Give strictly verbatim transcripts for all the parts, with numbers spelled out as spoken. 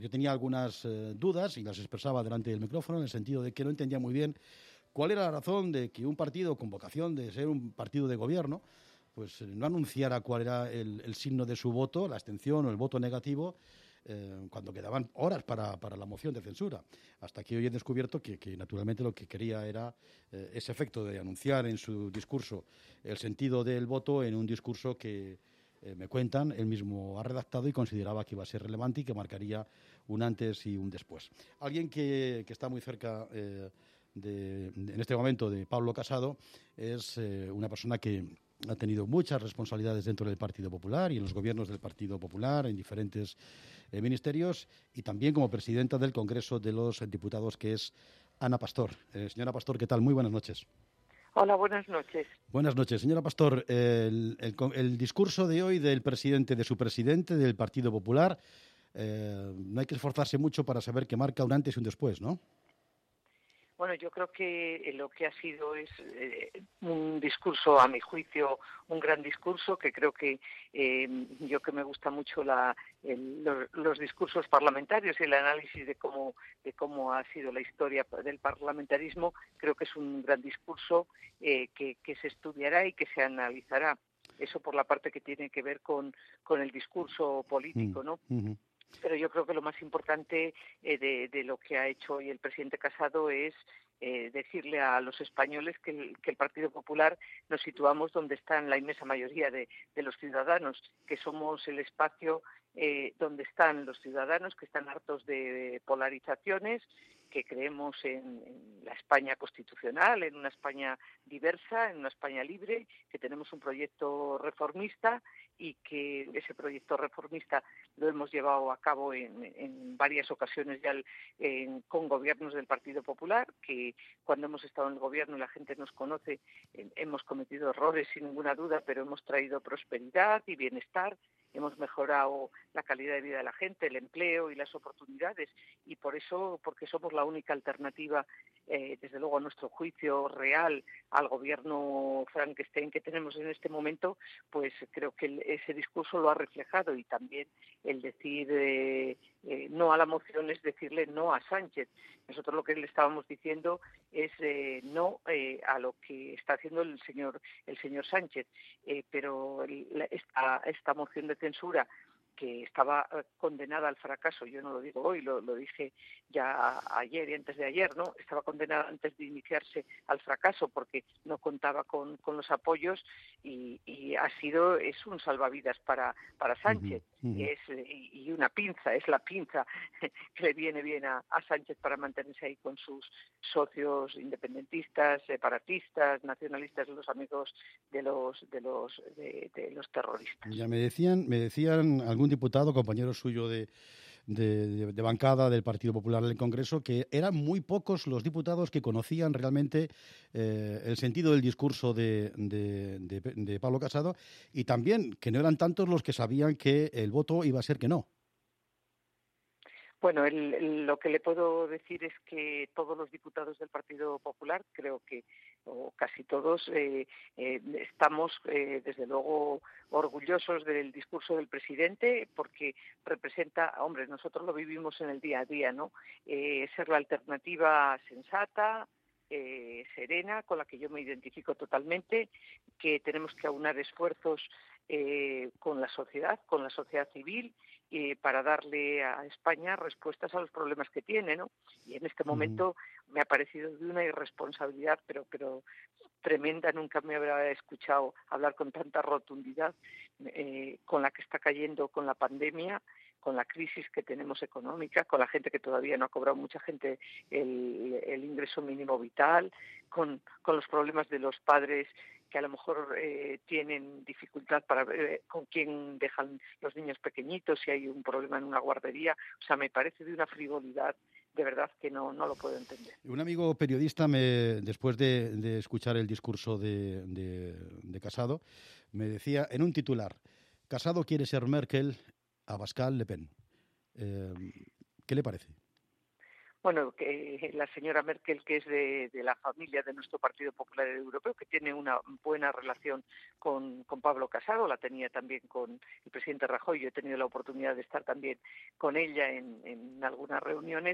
Yo tenía algunas eh, dudas y las expresaba delante del micrófono en el sentido de que no entendía muy bien cuál era la razón de que un partido con vocación de ser un partido de gobierno pues eh, no anunciara cuál era el, el signo de su voto, la abstención o el voto negativo, eh, cuando quedaban horas para, para la moción de censura. Hasta que hoy he descubierto que, que naturalmente lo que quería era eh, ese efecto de anunciar en su discurso el sentido del voto en un discurso que, eh, me cuentan, él mismo ha redactado y consideraba que iba a ser relevante y que marcaría un antes y un después. Alguien que, que está muy cerca eh, de, de, en este momento de Pablo Casado es eh, una persona que ha tenido muchas responsabilidades dentro del Partido Popular y en los gobiernos del Partido Popular, en diferentes eh, ministerios, y también como presidenta del Congreso de los Diputados, que es Ana Pastor. Eh, señora Pastor, ¿qué tal? Muy buenas noches. Hola, buenas noches. Buenas noches. Señora Pastor, el, el, el discurso de hoy del presidente, de su presidente del Partido Popular, eh, no hay que esforzarse mucho para saber que marca un antes y un después, ¿no? Bueno, yo creo que lo que ha sido es eh, un discurso, a mi juicio, un gran discurso, que creo que eh, yo que me gusta mucho la, el, los, los discursos parlamentarios y el análisis de cómo, de cómo ha sido la historia del parlamentarismo, creo que es un gran discurso eh, que, que se estudiará y que se analizará. Eso por la parte que tiene que ver con, con el discurso político, ¿no? Mm, uh-huh. Pero yo creo que lo más importante eh, de, de lo que ha hecho hoy el presidente Casado es eh, decirle a los españoles que el, que el Partido Popular nos situamos donde están la inmensa mayoría de, de los ciudadanos, que somos el espacio eh, donde están los ciudadanos que están hartos de polarizaciones, que creemos en, en la España constitucional, en una España diversa, en una España libre, que tenemos un proyecto reformista y que ese proyecto reformista lo hemos llevado a cabo en, en varias ocasiones ya en, con gobiernos del Partido Popular, que cuando hemos estado en el gobierno y la gente nos conoce, eh, hemos cometido errores sin ninguna duda, pero hemos traído prosperidad y bienestar. Hemos mejorado la calidad de vida de la gente, el empleo y las oportunidades, y por eso, porque somos la única alternativa, eh, desde luego a nuestro juicio real, al gobierno Frankenstein que tenemos en este momento, pues creo que el, ese discurso lo ha reflejado, y también el decir eh, eh, no a la moción es decirle no a Sánchez. Nosotros lo que le estábamos diciendo es eh, no eh, a lo que está haciendo el señor el señor Sánchez, eh, pero el, esta, esta moción de censura, que estaba condenada al fracaso, yo no lo digo hoy, lo, lo dije ya ayer y antes de ayer, ¿no? Estaba condenada antes de iniciarse al fracaso porque no contaba con, con los apoyos, y, y ha sido, es un salvavidas para, para Sánchez. Uh-huh, uh-huh. Es, y, y una pinza, es la pinza que le viene bien a, a Sánchez para mantenerse ahí con sus socios independentistas, separatistas, nacionalistas, los amigos de los de los de, de los terroristas. Ya me decían, me decían algún diputado, compañero suyo de, de, de, de bancada del Partido Popular en el Congreso, que eran muy pocos los diputados que conocían realmente eh, el sentido del discurso de, de, de, de Pablo Casado, y también que no eran tantos los que sabían que el voto iba a ser que no. Bueno, el, el, lo que le puedo decir es que todos los diputados del Partido Popular, creo que, o casi todos, eh, eh, estamos, eh, desde luego, orgullosos del discurso del presidente, porque representa, hombre, nosotros lo vivimos en el día a día, ¿no? Eh, ser la alternativa sensata, eh, serena, con la que yo me identifico totalmente, que tenemos que aunar esfuerzos eh, con la sociedad, con la sociedad civil, eh, para darle a España respuestas a los problemas que tiene, ¿no? Y en este momento mm. me ha parecido de una irresponsabilidad, pero pero tremenda. Nunca me habrá escuchado hablar con tanta rotundidad, eh, con la que está cayendo con la pandemia, con la crisis que tenemos económica, con la gente que todavía no ha cobrado, mucha gente, el, el ingreso mínimo vital, con, con los problemas de los padres que a lo mejor eh, tienen dificultad para ver eh, con quién dejan los niños pequeñitos, si hay un problema en una guardería. O sea, me parece de una frivolidad, de verdad, que no, no lo puedo entender. Un amigo periodista, me, después de, de escuchar el discurso de, de, de Casado, me decía en un titular: Casado quiere ser Merkel, Abascal Le Pen. Eh, ¿Qué le parece? Bueno, que la señora Merkel, que es de, de la familia de nuestro Partido Popular Europeo, que tiene una buena relación con, con Pablo Casado, la tenía también con el presidente Rajoy. Yo he tenido la oportunidad de estar también con ella en, en algunas reuniones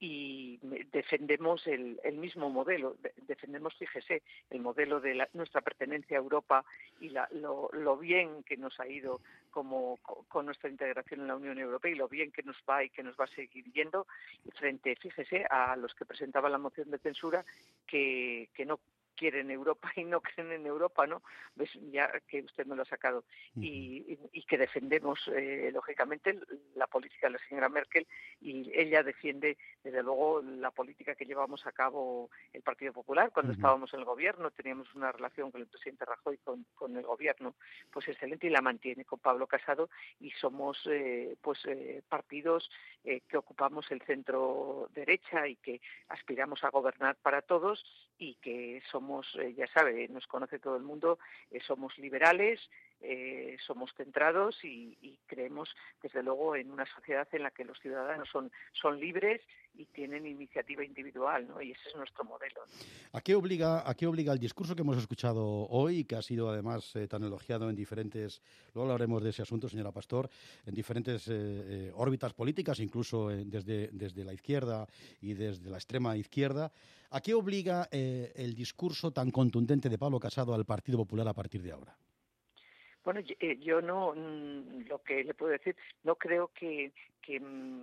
y defendemos el, el mismo modelo. De, defendemos, fíjese, el modelo de la, nuestra pertenencia a Europa y la, lo, lo bien que nos ha ido como con nuestra integración en la Unión Europea y lo bien que nos va y que nos va a seguir yendo frente, fíjese, a los que presentaban la moción de censura que, que no quieren Europa y no creen en Europa, ¿no? ¿Ves? Ya que usted me lo ha sacado. Uh-huh. y, y, y que defendemos, eh, lógicamente, la política de la señora Merkel y ella defiende, desde luego, la política que llevamos a cabo el Partido Popular. Cuando uh-huh. estábamos en el gobierno, teníamos una relación con el presidente Rajoy, con, con el gobierno, pues excelente, y la mantiene con Pablo Casado, y somos, eh, pues, eh, partidos eh, que ocupamos el centro derecha y que aspiramos a gobernar para todos y que somos Somos, eh, ya sabe, nos conoce todo el mundo, eh, somos liberales, eh, somos centrados y, y creemos, desde luego, en una sociedad en la que los ciudadanos son, son libres y tienen iniciativa individual, ¿no? Y ese es nuestro modelo, ¿no? ¿A qué obliga, a qué obliga el discurso que hemos escuchado hoy, que ha sido además eh, tan elogiado en diferentes, luego hablaremos de ese asunto, señora Pastor, en diferentes eh, eh, órbitas políticas, incluso eh, desde, desde la izquierda y desde la extrema izquierda? ¿A qué obliga eh, el discurso tan contundente de Pablo Casado al Partido Popular a partir de ahora? Bueno, yo, yo no, lo que le puedo decir, no creo que, que,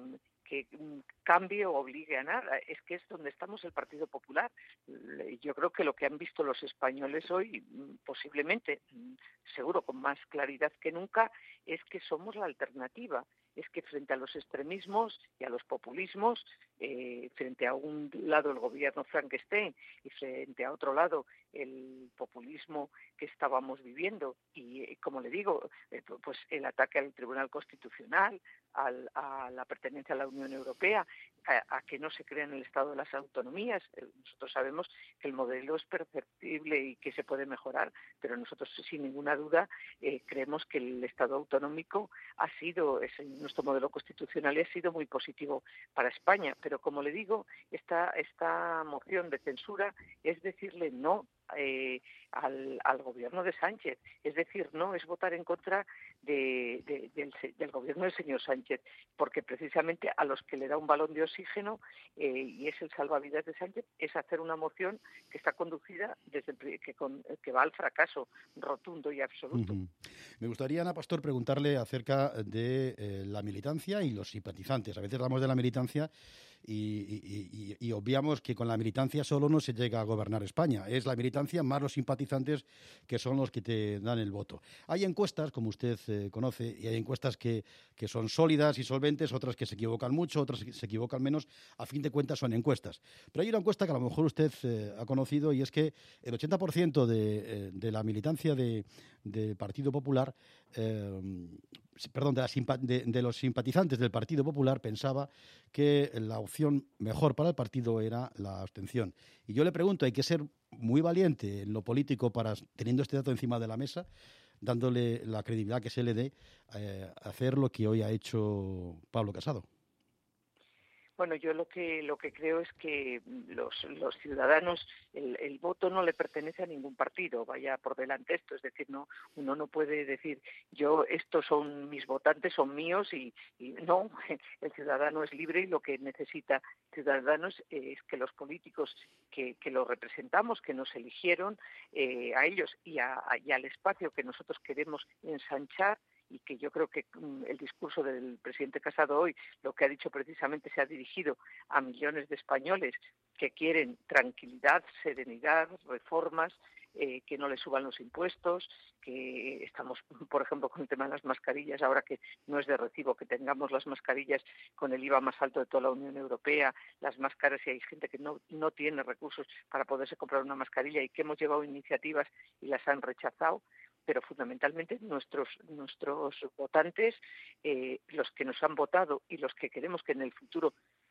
que cambie o obligue a nada. Es que es donde estamos el Partido Popular. Yo creo que lo que han visto los españoles hoy, posiblemente, seguro con más claridad que nunca, es que somos la alternativa. Es que frente a los extremismos y a los populismos, eh, frente a un lado el gobierno Frankenstein y frente a otro lado el populismo que estábamos viviendo y, eh, como le digo, eh, pues el ataque al Tribunal Constitucional, al, a la pertenencia a la Unión Europea, a, a que no se crea en el Estado de las autonomías. Nosotros sabemos que el modelo es perfectible y que se puede mejorar, pero nosotros sin ninguna duda eh, creemos que el Estado autonómico ha sido, es, nuestro modelo constitucional ha sido muy positivo para España, pero como le digo, esta, esta moción de censura es decirle no Eh, al, al gobierno de Sánchez, es decir, no es votar en contra de, de, del, del gobierno del señor Sánchez, porque precisamente a los que le da un balón de oxígeno eh, y es el salvavidas de Sánchez, es hacer una moción que está conducida desde el, que, con, que va al fracaso rotundo y absoluto. Uh-huh. Me gustaría, Ana Pastor, preguntarle acerca de eh, la militancia y los simpatizantes. A veces hablamos de la militancia y, y, y, y obviamos que con la militancia solo no se llega a gobernar España. Es la militancia más los simpatizantes que son los que te dan el voto. Hay encuestas, como usted eh, conoce, y hay encuestas que, que son sólidas y solventes, otras que se equivocan mucho, otras que se equivocan menos. A fin de cuentas son encuestas. Pero hay una encuesta que a lo mejor usted eh, ha conocido y es que el ochenta por ciento de, eh, de la militancia de, del Partido Popular, eh, perdón, de, la, de, de los simpatizantes del Partido Popular pensaba que la opción mejor para el partido era la abstención. Y yo le pregunto, ¿hay que ser muy valiente en lo político para, teniendo este dato encima de la mesa, dándole la credibilidad que se le dé, eh, hacer lo que hoy ha hecho Pablo Casado? Bueno, yo lo que lo que creo es que los, los ciudadanos, el, el voto no le pertenece a ningún partido, vaya por delante esto, es decir, no uno no puede decir yo estos son mis votantes, son míos y, y no, el ciudadano es libre y lo que necesita ciudadanos es que los políticos que, que los representamos, que nos eligieron, eh, a ellos y, a, y al espacio que nosotros queremos ensanchar, y que yo creo que el discurso del presidente Casado hoy, lo que ha dicho precisamente, se ha dirigido a millones de españoles que quieren tranquilidad, serenidad, reformas, eh, que no le suban los impuestos, que estamos, por ejemplo, con el tema de las mascarillas, ahora que no es de recibo que tengamos las mascarillas con el I V A más alto de toda la Unión Europea, las máscaras, y hay gente que no, no tiene recursos para poderse comprar una mascarilla y que hemos llevado iniciativas y las han rechazado. Pero fundamentalmente nuestros nuestros votantes, eh, los que nos han votado y los que queremos que en el futuro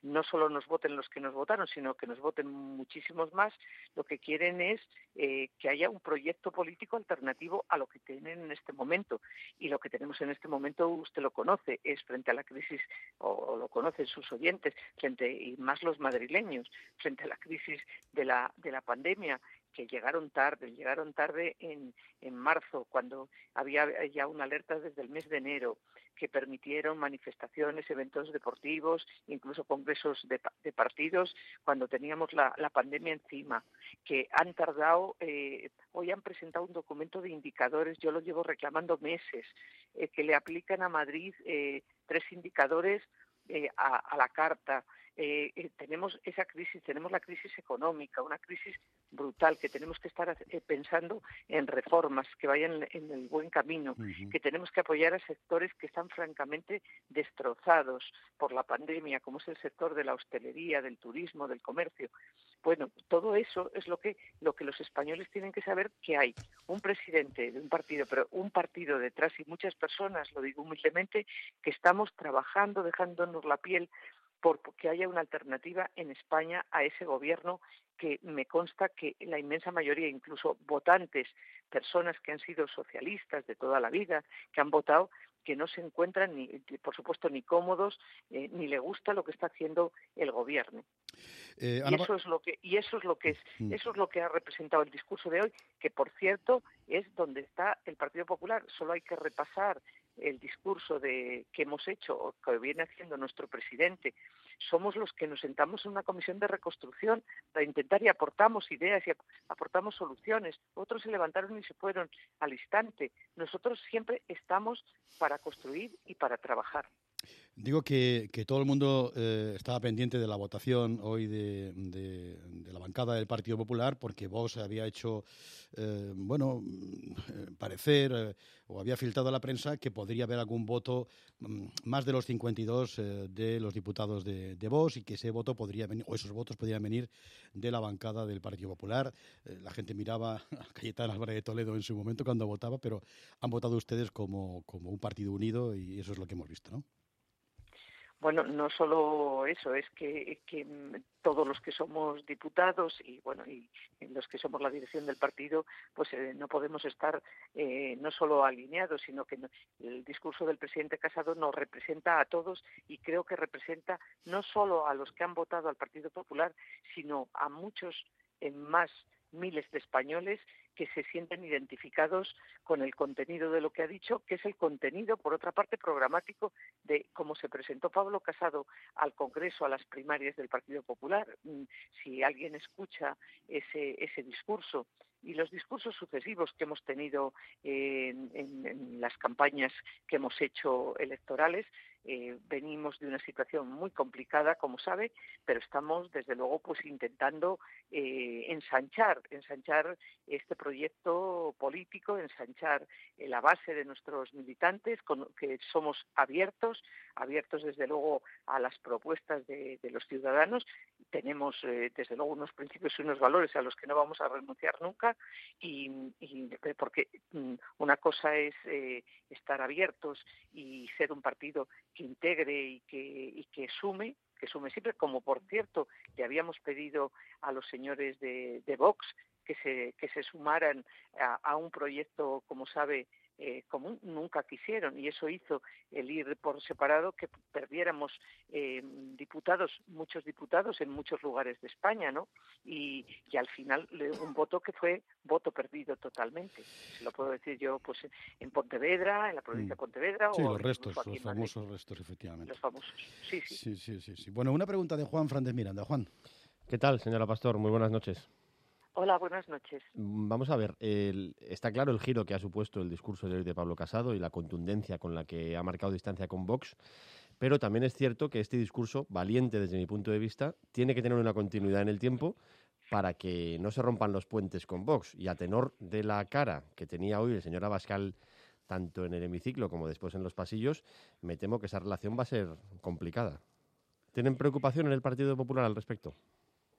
no solo nos voten los que nos votaron, sino que nos voten muchísimos más, lo que quieren es eh, que haya un proyecto político alternativo a lo que tienen en este momento. Y lo que tenemos en este momento, usted lo conoce, es frente a la crisis, o lo conocen sus oyentes, frente y más los madrileños, frente a la crisis de la, de la pandemia, que llegaron tarde, llegaron tarde en, en marzo, cuando había ya una alerta desde el mes de enero, que permitieron manifestaciones, eventos deportivos, incluso congresos de, de partidos, cuando teníamos la, la pandemia encima, que han tardado, eh, hoy han presentado un documento de indicadores, yo lo llevo reclamando meses, eh, que le aplican a Madrid eh, tres indicadores eh, a, a la carta. Eh, eh, tenemos esa crisis, tenemos la crisis económica, una crisis brutal, que tenemos que estar eh, pensando en reformas que vayan en el buen camino, uh-huh. que tenemos que apoyar a sectores que están francamente destrozados por la pandemia, como es el sector de la hostelería, del turismo, del comercio. Bueno, todo eso es lo que lo que los españoles tienen que saber, que hay un presidente de un partido, pero un partido detrás y muchas personas, lo digo humildemente, que estamos trabajando, dejándonos la piel por que haya una alternativa en España a ese gobierno, que me consta que la inmensa mayoría, incluso votantes, personas que han sido socialistas de toda la vida, que han votado, que no se encuentran, ni, por supuesto, ni cómodos, eh, ni le gusta lo que está haciendo el gobierno. Eh, y eso es lo que y eso es lo que es eso es lo que ha representado el discurso de hoy, que por cierto es donde está el Partido Popular. Solo hay que repasar el discurso de que hemos hecho o que viene haciendo nuestro presidente. Somos los que nos sentamos en una comisión de reconstrucción para intentar y aportamos ideas y aportamos soluciones. Otros se levantaron y se fueron al instante. Nosotros siempre estamos para construir y para trabajar. Digo que, que todo el mundo eh, estaba pendiente de la votación hoy de, de, de la bancada del Partido Popular, porque Vox había hecho, eh, bueno, parecer eh, o había filtrado a la prensa que podría haber algún voto mm, más de los cincuenta y dos eh, de los diputados de, de Vox, y que ese voto podría venir, o esos votos podrían venir de la bancada del Partido Popular. Eh, la gente miraba a Cayetana Álvarez de Toledo en su momento cuando votaba, pero han votado ustedes como, como un partido unido, y eso es lo que hemos visto, ¿no? Bueno, no solo eso, es que, que todos los que somos diputados y bueno y los que somos la dirección del partido, pues eh, no podemos estar eh, no solo alineados, sino que no, el discurso del presidente Casado nos representa a todos, y creo que representa no solo a los que han votado al Partido Popular, sino a muchos eh, más miles de españoles que se sienten identificados con el contenido de lo que ha dicho, que es el contenido, por otra parte, programático de cómo se presentó Pablo Casado al Congreso, a las primarias del Partido Popular. Si alguien escucha ese, ese discurso y los discursos sucesivos que hemos tenido en, en, en las campañas que hemos hecho electorales, eh, venimos de una situación muy complicada, como sabe, pero estamos, desde luego, pues intentando eh, ensanchar, ensanchar este proyecto político, ensanchar eh, la base de nuestros militantes, con, que somos abiertos, abiertos desde luego a las propuestas de, de los ciudadanos. Tenemos eh, desde luego unos principios y unos valores a los que no vamos a renunciar nunca, y, y porque una cosa es eh, estar abiertos y ser un partido que integre y que, y que sume, que sume siempre, como por cierto le habíamos pedido a los señores de, de Vox que se, que se sumaran a, a un proyecto, como sabe, eh, común. Nunca quisieron, y eso hizo el ir por separado que perdiéramos eh, diputados, muchos diputados en muchos lugares de España, ¿no? Y, y al final un voto que fue voto perdido totalmente. Se lo puedo decir yo, pues en Pontevedra, en la provincia de Pontevedra. Sí, o los restos, aquí los famosos Madrid. restos, efectivamente. Los famosos, sí sí. sí, sí, sí, sí. Bueno, una pregunta de Juan Fernández Miranda. Juan. ¿Qué tal, señora Pastor? Muy buenas noches. Hola, buenas noches. Vamos a ver, el, está claro el giro que ha supuesto el discurso de hoy de Pablo Casado y la contundencia con la que ha marcado distancia con Vox, pero también es cierto que este discurso, valiente desde mi punto de vista, tiene que tener una continuidad en el tiempo para que no se rompan los puentes con Vox. Y a tenor de la cara que tenía hoy el señor Abascal, tanto en el hemiciclo como después en los pasillos, me temo que esa relación va a ser complicada. ¿Tienen preocupación en el Partido Popular al respecto?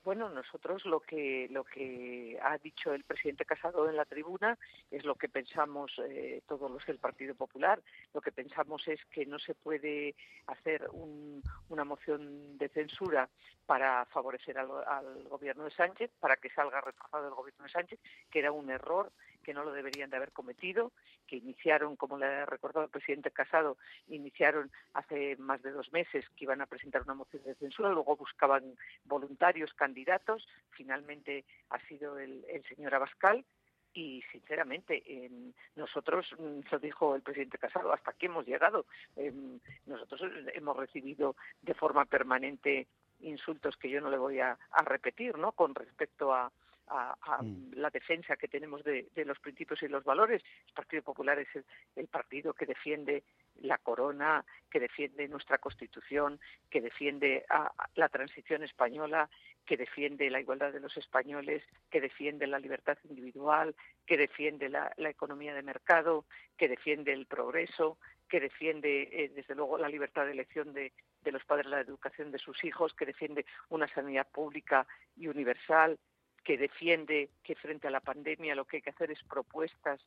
Bueno, nosotros lo que lo que ha dicho el presidente Casado en la tribuna es lo que pensamos eh, todos los del Partido Popular. Lo que pensamos es que no se puede hacer un, una moción de censura para favorecer al, al gobierno de Sánchez, para que salga reforzado el gobierno de Sánchez, que era un error, que no lo deberían de haber cometido, que iniciaron, como le ha recordado el presidente Casado, iniciaron hace más de dos meses que iban a presentar una moción de censura, luego buscaban voluntarios, candidatos, finalmente ha sido el, el señor Abascal, y sinceramente eh, nosotros, lo dijo el presidente Casado, hasta aquí hemos llegado. Eh, nosotros hemos recibido de forma permanente insultos que yo no le voy a, a repetir, ¿no?, con respecto a A, a la defensa que tenemos de, de los principios y los valores. El Partido Popular es el, el partido que defiende la corona, que defiende nuestra Constitución, que defiende a, a la transición española, que defiende la igualdad de los españoles, que defiende la libertad individual, que defiende la, la economía de mercado, que defiende el progreso, que defiende, eh, desde luego, la libertad de elección de, de los padres, la educación de sus hijos, que defiende una sanidad pública y universal, que defiende que frente a la pandemia lo que hay que hacer es propuestas,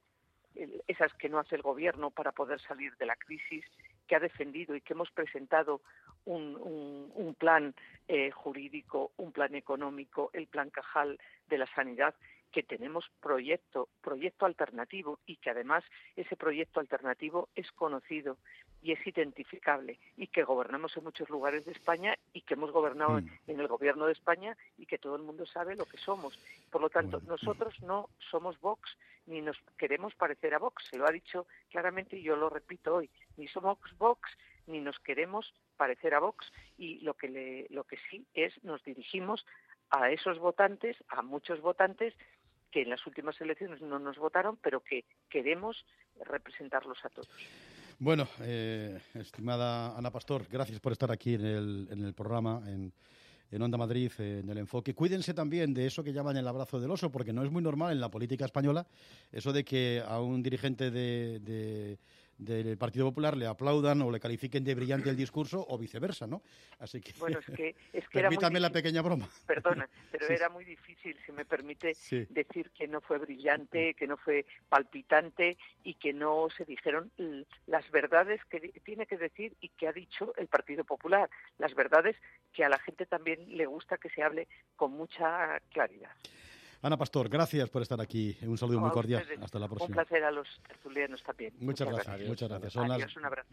esas que no hace el gobierno para poder salir de la crisis, que ha defendido y que hemos presentado un, un, un plan eh, jurídico, un plan económico, el plan Cajal de la sanidad, que tenemos proyecto, proyecto alternativo, y que además ese proyecto alternativo es conocido y es identificable, y que gobernamos en muchos lugares de España y que hemos gobernado mm. en el gobierno de España y que todo el mundo sabe lo que somos. Por lo tanto, bueno. nosotros no somos Vox ni nos queremos parecer a Vox, se lo ha dicho claramente y yo lo repito hoy, ni somos Vox ni nos queremos parecer a Vox, y lo que, le, lo que sí es, nos dirigimos a esos votantes, a muchos votantes que en las últimas elecciones no nos votaron, pero que queremos representarlos a todos. Bueno, eh, estimada Ana Pastor, gracias por estar aquí en el, en el programa, en, en Onda Madrid, en el Enfoque. Cuídense también de eso que llaman el abrazo del oso, porque no es muy normal en la política española eso de que a un dirigente de... de del Partido Popular le aplaudan o le califiquen de brillante el discurso o viceversa, ¿no? Así que, bueno, es que, es que permítame era la pequeña broma. Perdona, pero sí. era muy difícil, si me permite, sí. decir que no fue brillante, que no fue palpitante y que no se dijeron las verdades que tiene que decir y que ha dicho el Partido Popular, las verdades que a la gente también le gusta que se hable con mucha claridad. Ana Pastor, gracias por estar aquí. Un saludo no, muy cordial. Ustedes. Hasta la próxima. Un placer a los tertulianos también. Muchas, muchas gracias. gracias. Muchas gracias. Son Adiós, las... un abrazo.